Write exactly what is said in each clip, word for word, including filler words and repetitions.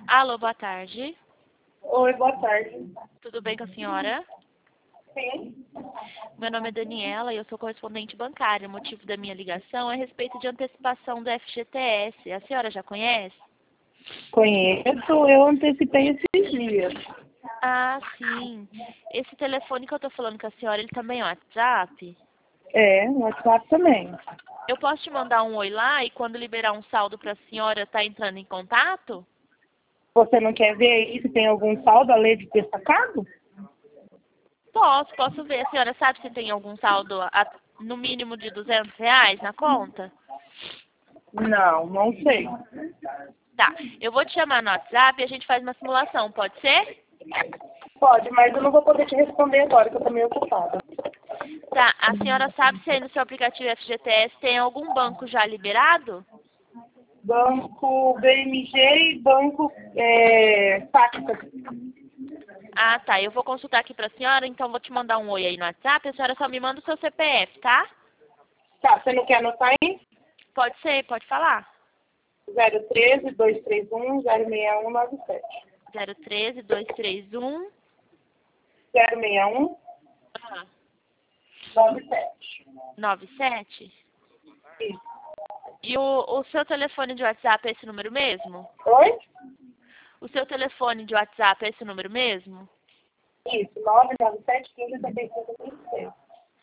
Alô, boa tarde. Oi, boa tarde. Tudo bem com a senhora? Sim. Meu nome é Daniela e eu sou correspondente bancária. O motivo da minha ligação é a respeito de antecipação do F G T S. A senhora já conhece? Conheço, eu antecipei esses dias. Ah, sim. Esse telefone que eu tô falando com a senhora, ele também é WhatsApp? É, no WhatsApp também. Eu posso te mandar um oi lá e quando liberar um saldo para a senhora tá entrando em contato? Você não quer ver aí se tem algum saldo além de ter sacado? Posso, posso ver. A senhora sabe se tem algum saldo a- no mínimo de duzentos reais na conta? Não, não sei. Tá, eu vou te chamar no WhatsApp e a gente faz uma simulação, pode ser? Pode, mas eu não vou poder te responder agora, que eu tô meio ocupada. Tá, a senhora sabe se aí no seu aplicativo F G T S tem algum banco já liberado? Banco B M G e Banco é, Pacta. Ah, tá, eu vou consultar aqui pra senhora, então vou te mandar um oi aí no WhatsApp, a senhora só me manda o seu C P F, tá? Tá, você não quer anotar aí? Pode ser, pode falar. zero um três, dois três um, zero seis um nove sete. zero um três, dois três um. zero seis um Ah, nove sete. nove sete. Isso. E o, o seu telefone de WhatsApp é esse número mesmo? Oi? O seu telefone de WhatsApp é esse número mesmo? Isso, nove nove sete, um cinco, setenta e cinco, trinta e seis.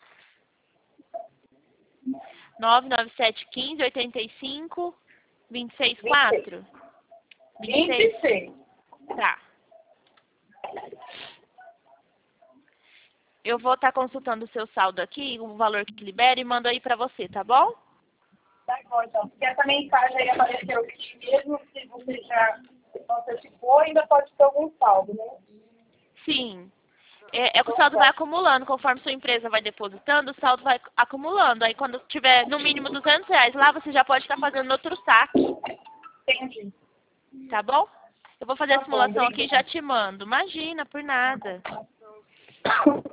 nove nove sete um cinco, oitenta e cinco, vinte e seis, quatro? vinte e seis. Tá. Eu vou estar consultando o seu saldo aqui, o valor que libera e mando aí pra você, tá bom? Tá bom, então. Porque essa mensagem aí apareceu aqui mesmo, se você já antecipou, ainda pode ter algum saldo, né? Sim. É, é que o saldo vai acumulando, conforme sua empresa vai depositando, o saldo vai acumulando. Aí quando tiver no mínimo duzentos reais lá, você já pode estar fazendo outro saque, Entendi. tá bom? Eu vou fazer a Tá bom, simulação aqui e já obrigada. te mando. Imagina, por nada.